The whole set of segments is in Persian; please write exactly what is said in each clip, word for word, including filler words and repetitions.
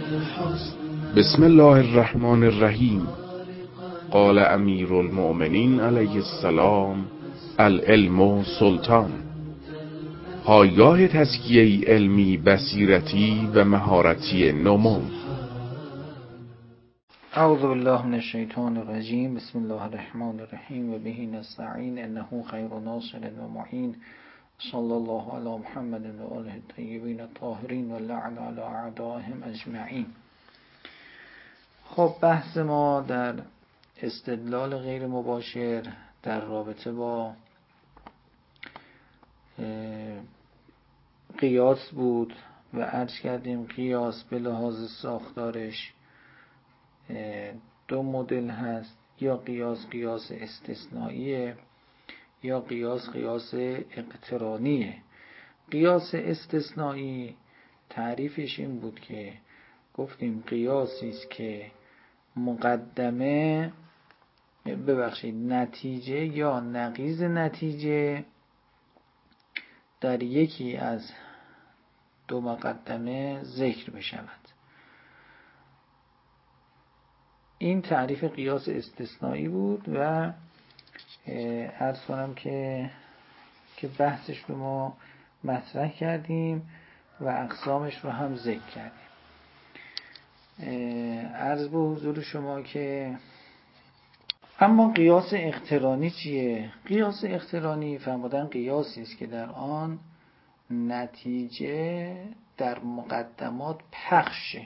بسم الله الرحمن الرحیم. قال امیر المؤمنین علیه السلام: العلم سلطان. پایگاه تزکیه علمی، بصیرتی و مهارتی نمو. اعوذ بالله من الشیطان الرجیم. بسم الله الرحمن الرحیم و به نستعین انه خیر ناصر و معین. صلی الله علی محمد و آله الطیبین الطاهرین و لعن علی اعدائهم اجمعین. خب بحث ما در استدلال غیر مباشر در رابطه با قیاس بود و عرض کردیم قیاس به لحاظ ساختارش دو مدل هست، یا قیاس قیاس استثنائیه یا قیاس قیاس اقترانیه. قیاس استثنایی تعریفش این بود که گفتیم قیاسی است که مقدمه ببخشید نتیجه یا نقیض نتیجه در یکی از دو مقدمه ذکر بشود. این تعریف قیاس استثنایی بود و عرض کنم که که بحثش رو ما مطرح کردیم و اقسامش رو هم ذکر کردیم. عرض به حضور شما که اما قیاس اقترانی چیه؟ قیاس اقترانی فرمودن قیاسی است که در آن نتیجه در مقدمات پخشه.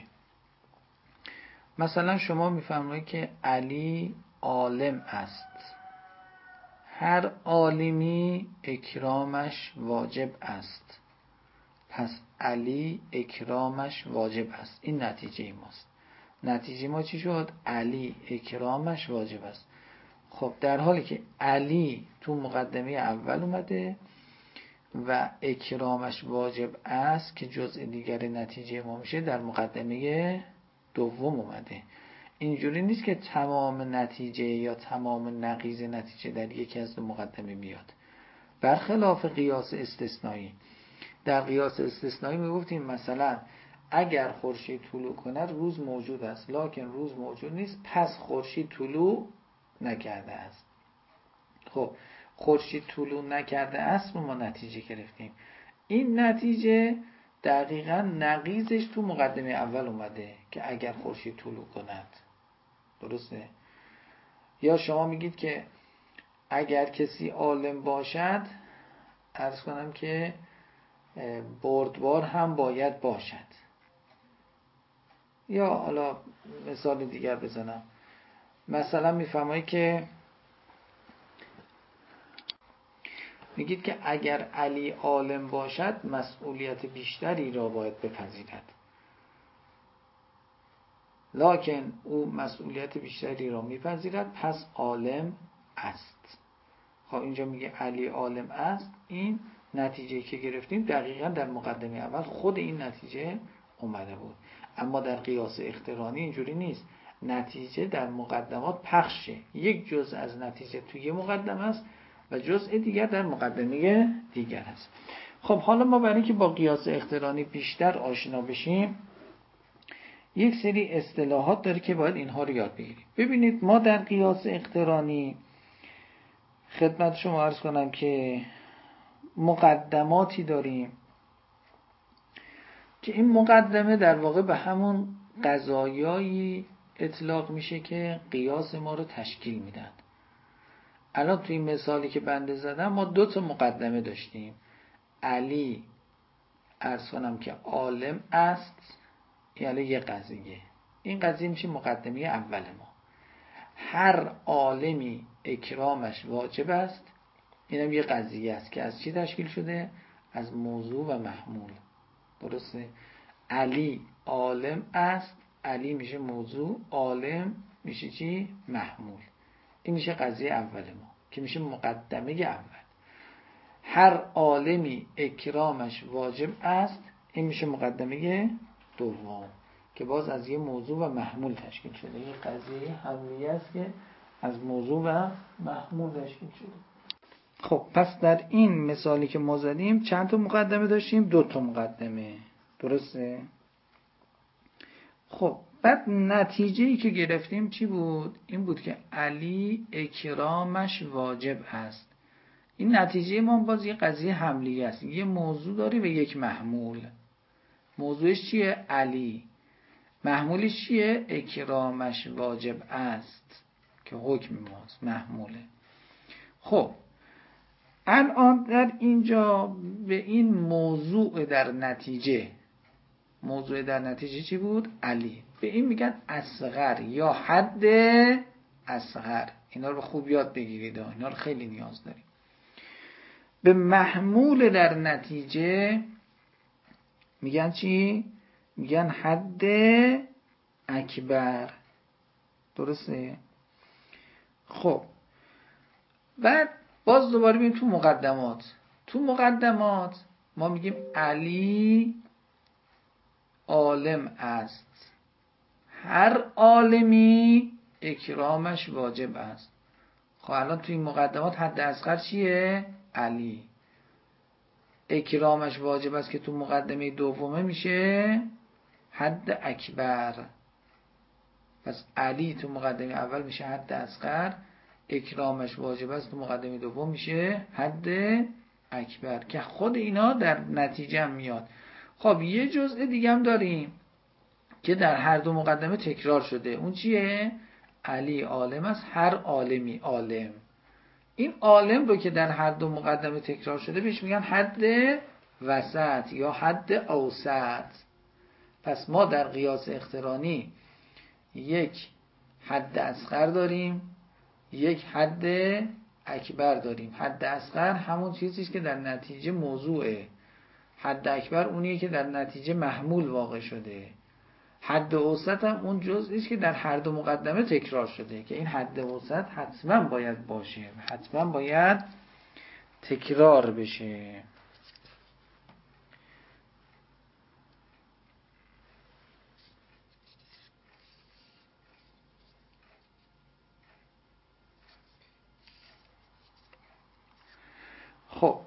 مثلا شما میفرمایید که علی عالم است، هر عالمی اکرامش واجب است، پس علی اکرامش واجب است. این نتیجه ماست. نتیجه ما چی شد؟ علی اکرامش واجب است. خب در حالی که علی تو مقدمه اول اومده و اکرامش واجب است که جزء دیگر نتیجه ما میشه در مقدمه دوم اومده. اینجوری نیست که تمام نتیجه یا تمام نقیض نتیجه در یکی از دو مقدمه بیاد. برخلاف قیاس استثنایی. در قیاس استثنایی میگفتیم مثلا اگر خورشید طلوع کند روز موجود است، لکن روز موجود نیست، پس خورشید طلوع نکرده است. خب خورشید طلوع نکرده است ما نتیجه گرفتیم. این نتیجه دقیقاً نقیضش تو مقدمه اول اومده که اگر خورشید طلوع کند. درسته؟ یا شما میگید که اگر کسی عالم باشد، عرض کنم که بردبار هم باید باشد. یا حالا مثال دیگر بزنم، مثلا میفهمایی که میگید که اگر علی عالم باشد مسئولیت بیشتری را باید بپذیرد، لکن او مسئولیت بیشتری را میپذیرد پس عالم است. خب اینجا میگه علی عالم است. این نتیجه که گرفتیم دقیقا در مقدمه اول خود این نتیجه اومده بود. اما در قیاس اقترانی اینجوری نیست. نتیجه در مقدمات پخشه. یک جزء از نتیجه توی مقدمه است و جزء دیگر در مقدمه دیگر است. خب حالا ما برای اینکه با قیاس اقترانی بیشتر آشنا بشیم یک سری اصطلاحات داره که باید اینها رو یاد بگیریم. ببینید ما در قیاس اقترانی خدمت شما عرض کنم که مقدماتی داریم که این مقدمه در واقع به همون قضایایی اطلاق میشه که قیاس ما رو تشکیل میدن. الان توی این مثالی که بنده زدم ما دو تا مقدمه داشتیم. علی عرض کنم که عالم است، یعنی یه قضیه. این قضیه میشه مقدمه اول ما. هر عالمی اکرامش واجب است. اینم یه قضیه است که از چی تشکیل شده؟ از موضوع و محمول. درسته؟ علی عالم است، علی میشه موضوع، عالم میشه چی؟ محمول. این میشه قضیه اول ما که میشه مقدمه اول. هر عالمی اکرامش واجب است، این میشه مقدمه دوم که باز از یه موضوع و محمول تشکیل شده. یه قضیه حملیه است که از موضوع و محمول تشکیل شده. خب پس در این مثالی که ما زدیم چند تا مقدمه داشتیم؟ دو تا مقدمه. درسته؟ خب بعد نتیجه‌ای که گرفتیم چی بود؟ این بود که علی اکرامش واجب است. این نتیجه ما باز یه قضیه حملیه است. یه موضوع داری و یک محمول. موضوعش چیه؟ علی. محمولش چیه؟ اکرامش واجب است که حکم ماست، محموله. خب الان در اینجا به این موضوع در نتیجه، موضوع در نتیجه چی بود؟ علی. به این میگن اصغر یا حد اصغر. اینا رو خوب یاد بگیرید، اینا رو خیلی نیاز داریم. به محمول در نتیجه میگن چی؟ میگن حد اکبر. درسته؟ خب بعد باز دوباره بیم تو مقدمات. تو مقدمات ما میگیم علی عالم است. هر عالمی اکرامش واجب است. خب الان تو این مقدمات حد اصغر چیه؟ علی. اکرامش واجب است که تو مقدمه دومه میشه حد اکبر. پس علی تو مقدمه اول میشه حد اصغر، اکرامش واجب است تو مقدمه دوم میشه حد اکبر، که خود اینا در نتیجه هم میاد. خب یه جزء دیگه هم داریم که در هر دو مقدمه تکرار شده. اون چیه؟ علی عالم است، هر عالمی عالم. این عالم رو که در هر دو مقدمه تکرار شده بهش میگن حد وسط یا حد اوسط. پس ما در قیاس اقترانی یک حد اصغر داریم، یک حد اکبر داریم. حد اصغر همون چیزیست که در نتیجه موضوعه. حد اکبر اونیه که در نتیجه محمول واقع شده. حد اوسط هم اون جزئیست که در هر دو مقدمه تکرار شده، که این حد اوسط حتما باید باشه، حتما باید تکرار بشه. خب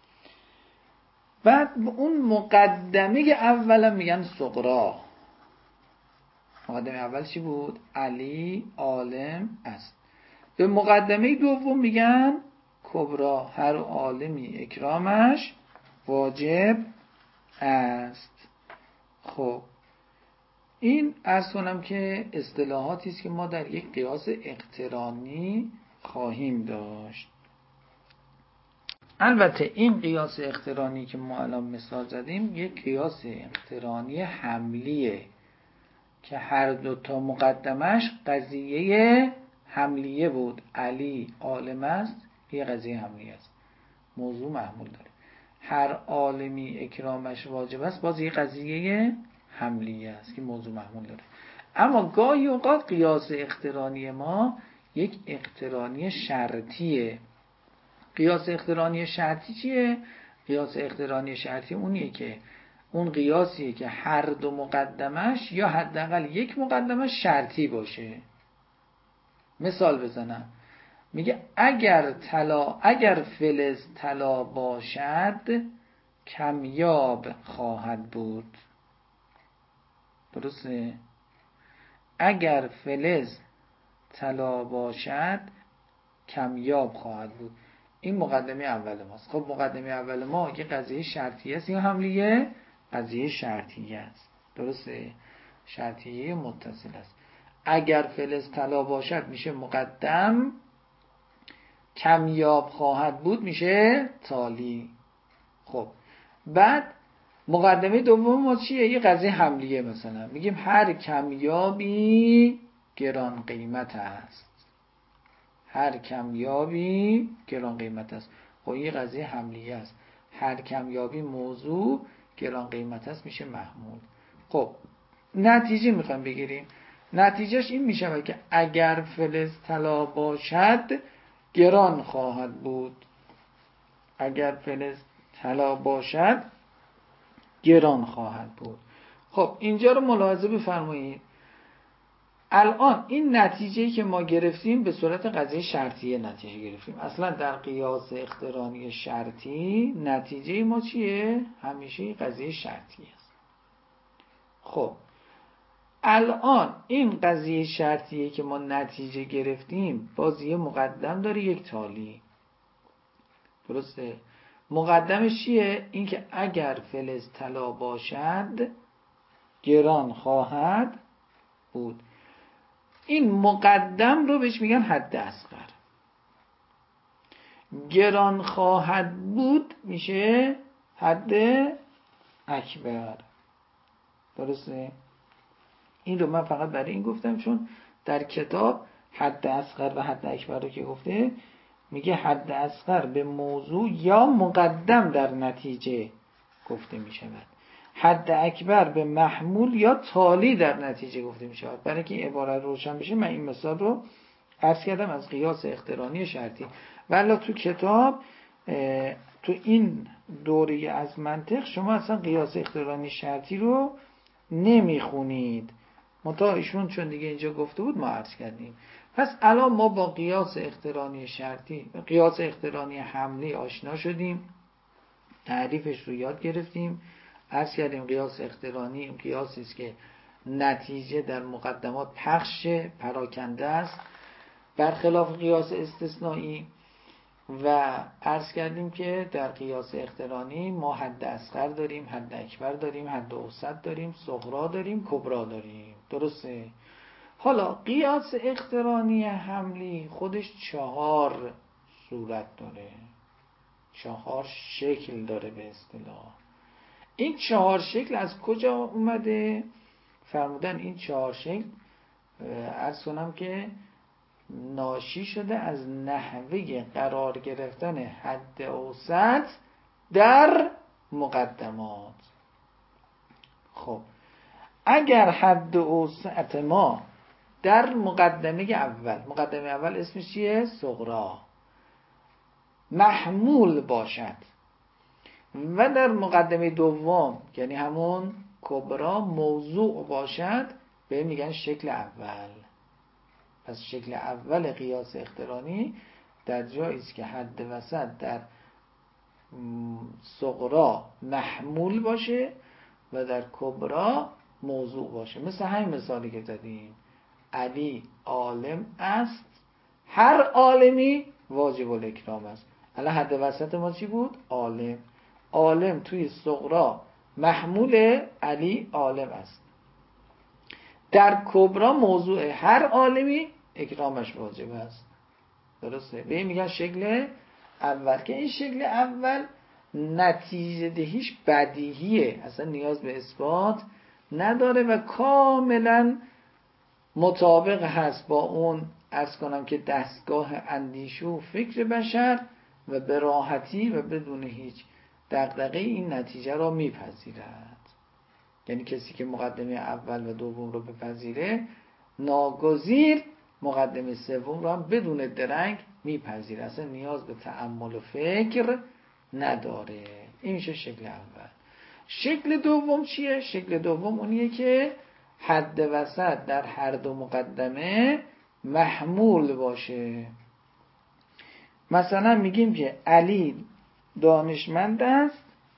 بعد اون مقدمه اولا میگن صغرا. مقدمه اول چی بود؟ علی عالم است. به مقدمه دوم میگن کبرا، هر عالمی اکرامش واجب است. خب این عرض کنم که اصطلاحاتی است که ما در یک قیاس اقترانی خواهیم داشت. البته این قیاس اقترانی که ما الان مثال زدیم یک قیاس اقترانی حملیه که هر دو تا مقدمش قضیه حملیه بود. علی عالم است، یه قضیه حملیه است، موضوع محمول داره. هر عالمی اکرامش واجب است، باز یه قضیه حملیه است که موضوع محمول داره. اما گاهی اوقات قیاس اقترانی ما یک اقترانی شرطیه. قیاس اقترانی شرطی چیه؟ قیاس اقترانی شرطی اونیه که اون قیاسیه که هر دو مقدمش یا حداقل یک مقدمش شرطی باشه. مثال بزنم، میگه اگر طلا اگر فلز طلا باشد کمیاب خواهد بود. درسته؟ اگر فلز طلا باشد کمیاب خواهد بود. این مقدمه اول ماست. خب مقدمه اول ما که قضیه شرطیه است یا حملیه؟ قضیه شرطیه است. درسته؟ شرطیه متصل است. اگر فلز طلا باشد میشه مقدم، کمیاب خواهد بود میشه تالی. خب بعد مقدمه دوم ما چیه؟ یه قضیه حملیه. مثلا میگیم هر کمیابی گران قیمت است. هر کمیابی گران قیمت است. خب یه قضیه حملیه است. هر کمیابی موضوع گران قیمت است میشه محمول. خب نتیجه میخوایم بگیریم. نتیجهش این میشه که اگر فلز طلا باشد گران خواهد بود. اگر فلز طلا باشد گران خواهد بود. خب اینجا رو ملاحظه بفرمایید. الان این نتیجه‌ای که ما گرفتیم به صورت قضیه شرطیه نتیجه گرفتیم. اصلا در قیاس اقترانی شرطی نتیجه ما چیه؟ همیشه قضیه شرطی است. خب الان این قضیه شرطیه که ما نتیجه گرفتیم باز یه مقدم داره یک تالی. درسته؟ مقدمش چیه؟ این که اگر فلز طلا باشد گران خواهد بود. این مقدم رو بهش میگن حد اصغر. گران خواهد بود میشه حد اکبر. درسته؟ این رو من فقط برای این گفتم چون در کتاب حد اصغر و حد اکبر رو که گفته میگه حد اصغر به موضوع یا مقدم در نتیجه گفته میشود، حد اکبر به محمول یا تالی در نتیجه گفته میشود. برای که این عبارت روشن بشه من این مثال رو عرض کردم از قیاس اقترانی شرطی. ولی تو کتاب تو این دوره از منطق شما اصلا قیاس اقترانی شرطی رو نمیخونید، منتها ایشون چون دیگه اینجا گفته بود ما عرض کردیم. پس الان ما با قیاس اقترانی شرطی و قیاس اقترانی حملی آشنا شدیم، تعریفش رو یاد گرفتیم. عرض کردیم قیاس اقترانی قیاسی است که نتیجه در مقدمات پخش پراکنده است برخلاف قیاس استثنایی. و عرض کردیم که در قیاس اقترانی ما حد اصغر داریم، حد اکبر داریم، حد اوسط داریم، صغرا داریم، کبرا داریم. درسته؟ حالا قیاس اقترانی حملی خودش چهار صورت داره، چهار شکل داره به اصطلاح. این چهار شکل از کجا اومده؟ فرمودن این چهار شکل عرض کنم که ناشی شده از نحوه قرار گرفتن حد اوسط در مقدمات. خب اگر حد اوسط ما در مقدمه اول، مقدمه اول اسمش چیه؟ صغرا، محمول باشد و در مقدمه دوم یعنی همون کبرا موضوع باشد به میگن شکل اول. پس شکل اول قیاس اقترانی در جایی است که حد وسط در صغرا محمول باشه و در کبرا موضوع باشه. مثل همین مثالی که زدیم، علی عالم است، هر عالمی واجب الاکرام است. الان حد وسط ما چی بود؟ عالم. عالم توی صغرا محمول علی عالم است، در کبرا موضوع هر عالمی اکرامش واجب است. درسته؟ به این میگن شکل اول که این شکل اول نتیجه دهیش بدیهیه، اصلا نیاز به اثبات نداره و کاملا مطابق هست با اون عرض کنم که دستگاه اندیشه و فکر بشر و به راحتی و بدون هیچ دغدغه این نتیجه را میپذیرد. یعنی کسی که مقدمه اول و دوم رو بپذیره ناگزیر مقدمه سوم رو هم بدون درنگ میپذیره، اصلا نیاز به تأمل و فکر نداره. این میشه شکل اول. شکل دوم چیه؟ شکل دوم اونیه که حد وسط در هر دو مقدمه محمول باشه. مثلا میگیم که علی دانشمند است،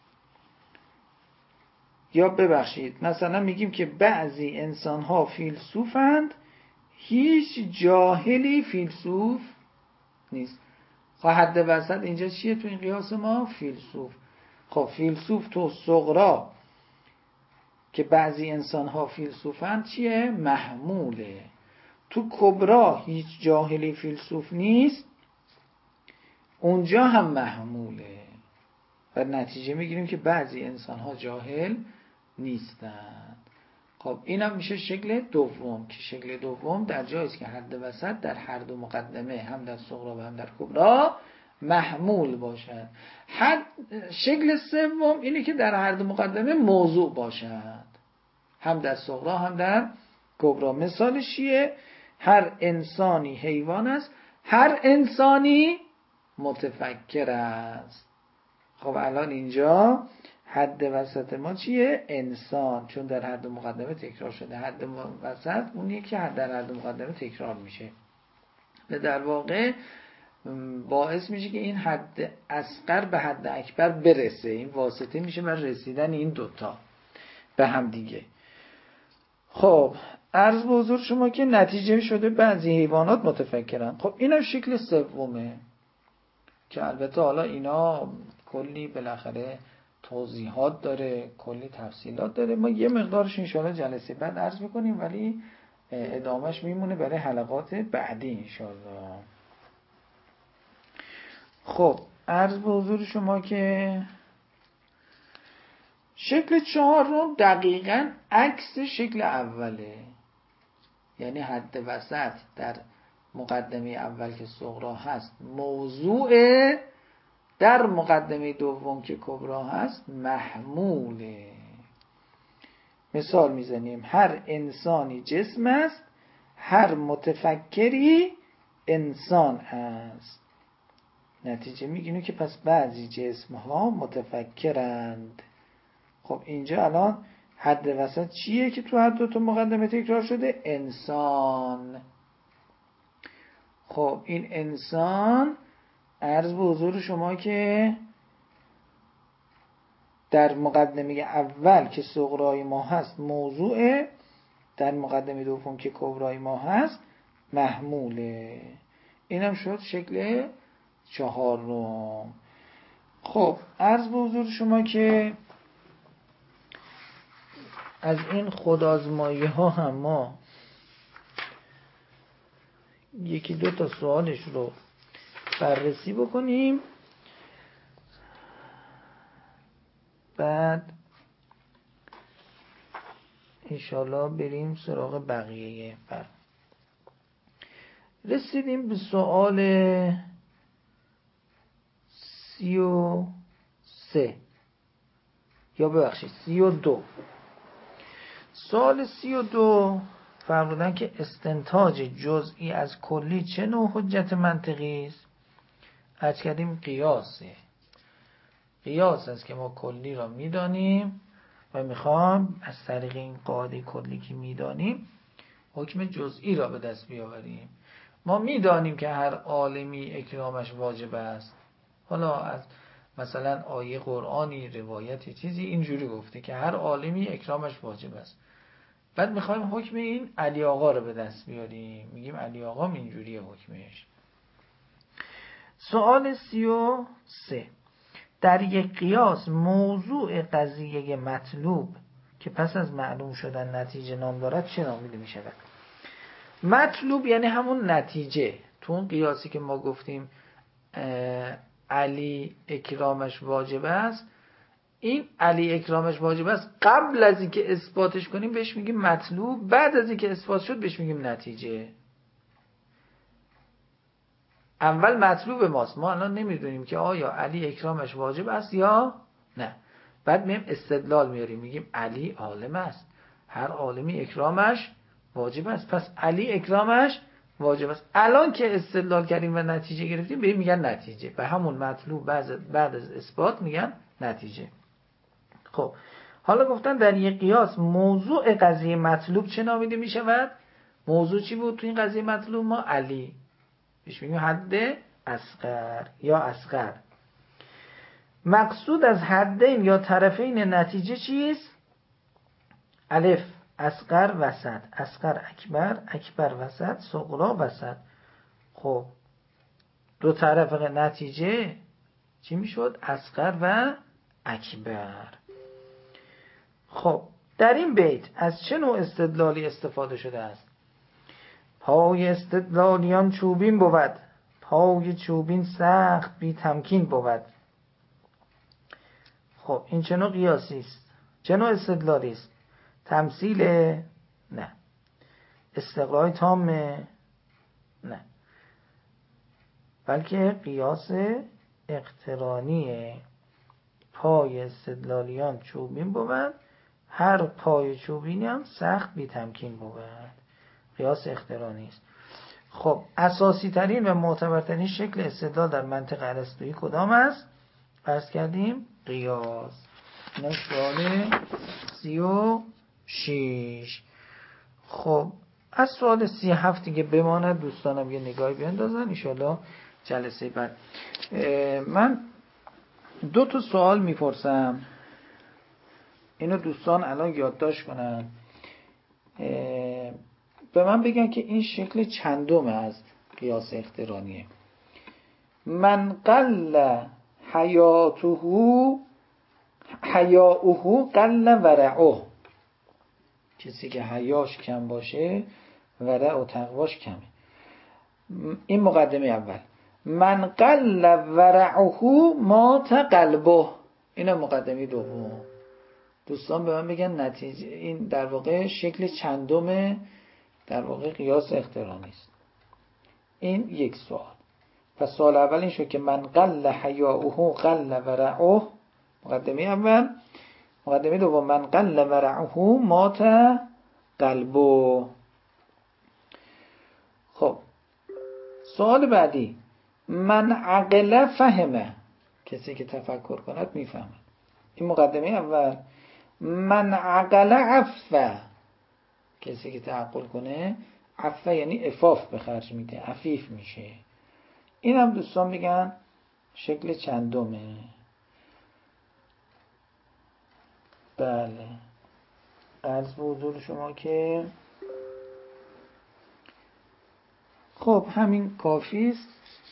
یا ببخشید مثلا میگیم که بعضی انسان ها فیلسوفند، هیچ جاهلی فیلسوف نیست. خب حد وسط اینجا چیه تو این قیاس ما؟ فیلسوف. خب فیلسوف تو صغرا که بعضی انسان ها فیلسوفند چیه؟ محموله. تو کبرا هیچ جاهلی فیلسوف نیست، اونجا هم محموله و نتیجه میگیریم که بعضی انسان ها جاهل نیستند. خب اینم میشه شکل دوم که شکل دوم در جایی است که حد وسط در هر دو مقدمه هم در صغرا و هم در کبرا محمول باشد. حد شکل سوم اینه که در هر دو مقدمه موضوع باشد، هم در صغرا هم در کبرا. مثالش چیه؟ هر انسانی حیوان است، هر انسانی متفکر است. خب الان اینجا حد وسط ما چیه؟ انسان، چون در هر دو مقدمه تکرار شده. حد وسط اونیه که در هر دو مقدمه تکرار میشه و در واقع باعث میشه که این حد اصغر به حد اکبر برسه. این واسطه میشه بر رسیدن این دوتا به هم دیگه. خب عرض به حضور شما که نتیجه شده بعضی حیوانات متفکرن. خب اینم شکل سومه که البته حالا اینا کلی بالاخره توضیحات داره، کلی تفصیلات داره. ما یه مقدارش انشاءالله جلسه بعد عرض میکنیم، ولی ادامهش میمونه برای حلقات بعدی انشاءالله. خب عرض به حضور شما که شکل چهارم دقیقاً عکس شکل اوله، یعنی حد وسط در مقدمه اول که صغرا هست موضوع، در مقدمه دوم که کبرا هست محموله. مثال میزنیم هر انسانی جسم است، هر متفکری انسان است. نتیجه میگینه که پس بعضی جسم ها متفکرند. خب اینجا الان حد وسط چیه که تو هر دو تا مقدمه تکرار شده؟ انسان. خب این انسان عرض به حضور شما که در مقدمه اول که صغرای ما هست موضوعه، در مقدمه دوم که کبرای ما هست محموله. اینم شد شکل چهارم. خب عرض به حضور شما که از این خودآزمایی ها هم ما یکی دو تا سوالش رو بررسی بکنیم، بعد انشالله بریم سراغ بقیه. بر رسیدیم به سوال سی و سه یا ببخشید سی و دو. سوال سی و دو فرمودن که استنتاج جزئی از کلی چه نوع حجت منطقی است؟ عرض کردیم قیاسه. قیاس است که ما کلی را میدانیم و میخوام از طریق این قاعده کلی که میدانیم حکم جزئی را به دست بیاوریم. ما میدانیم که هر عالمی اکرامش واجب است. حالا از مثلا آیه قرآنی، روایتی، چیزی اینجوری گفته که هر عالمی اکرامش واجب است. بعد میخوایم حکم این علی آقا رو به دست بیاریم، میگیم علی آقا اینجوریه حکمش. سوال سی و سه. در یک قیاس موضوع قضیه مطلوب که پس از معلوم شدن نتیجه نام دارد چه نامیده می شود؟ مطلوب یعنی همون نتیجه. تو اون قیاسی که ما گفتیم علی اکرامش واجب است، این علی اکرامش واجب است قبل از اینکه اثباتش کنیم بهش میگیم مطلوب، بعد از اینکه اثبات شد بهش میگیم نتیجه. اول مطلوب ماست، ما الان نمیدونیم که آیا علی اکرامش واجب است یا نه. بعد مییم استدلال میاریم، میگیم علی عالم است، هر عالمی اکرامش واجب است، پس علی اکرامش واجب است. الان که استدلال کردیم و نتیجه گرفتیم بهیم میگن نتیجه. به همون مطلوب بعد از اثبات میگن نتیجه. خب حالا گفتن در یک قیاس موضوع قضیه مطلوب چه نامیده میشود؟ موضوع چی بود تو این قضیه مطلوب ما؟ علی. بهش میگیم حد اصغر یا اصغر. مقصود از حدین یا طرفین نتیجه چیست؟ الف اصغر وسط، اصغر اکبر، اکبر وسط، صغرا وسط. خب دو طرف نتیجه چی میشد؟ اصغر و اکبر. خب در این بیت از چه نوع استدلالی استفاده شده است؟ پای استدلالیان چوبین بود، پای چوبین سخت بی تمکین بود. خب این چه نوع قیاسی است؟ چه نوع استدلالی است؟ تمثیل؟ نه. استقرای تامه؟ نه. بلکه قیاس اقترانیه. پای استدلالیان چوبین بود، هر پای چوبینی هم سخت بی تمکین بود. قیاس اقترانی است. خب اساسی ترین و معتبرترین شکل استدلال در منطق ارسطویی کدام است؟ عرض کردیم قیاس. این سوال سی و شیش. خب از سوال سی و هفت دیگه بماند، دوستانم یه نگاهی بیندازن انشاءالله جلسه بعد. من دو تا سوال میپرسم، اینو دوستان الان یادداشت کنن. به من بگن که این شکل چندم از قیاس اقترانیه. من قل حیاته حیاؤه قل ورعه، کسی که حیاش کم باشه ورع و تقواش کمه. این مقدمه اول. من قل ورعه مات قلبه، این مقدمه دوم. دوستان به من بگن نتیجه این در واقع شکل چندم در واقع قیاس اقترانی است. این یک سوال. پس سوال اول این شد که من قل حیاؤه قل ورعه، مقدمه اول. مقدمه دوم من قل ورعه مات قلبه. خب سوال بعدی، من عقل فهمه، کسی که تفکر کند میفهمد. این مقدمه اول. من عقل عفه، کسی که تعقل کنه عفه یعنی عفاف به خرج میده، عفیف میشه. این هم دوستان میگن شکل چندمه. بله عرض به حضور شما که خب همین کافی است.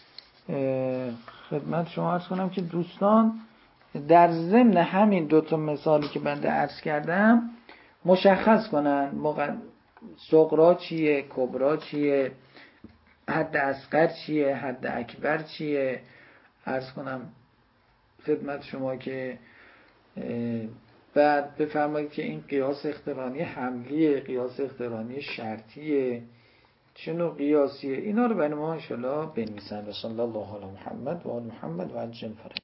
خدمت شما عرض کنم که دوستان در ضمن همین دو تا مثالی که بنده عرض کردم مشخص کنن موقع صغرا چیه، کبرا چیه، حد اصغر چیه، حد اکبر چیه. عرض کنم خدمت شما که بعد بفرمایید که این قیاس اقترانی حملیه، قیاس اقترانی شرطیه، چه نوع قیاسیه. اینا رو برای ما انشاءالله بنویسن. صلی الله علی محمد و آل محمد و عجل فرج.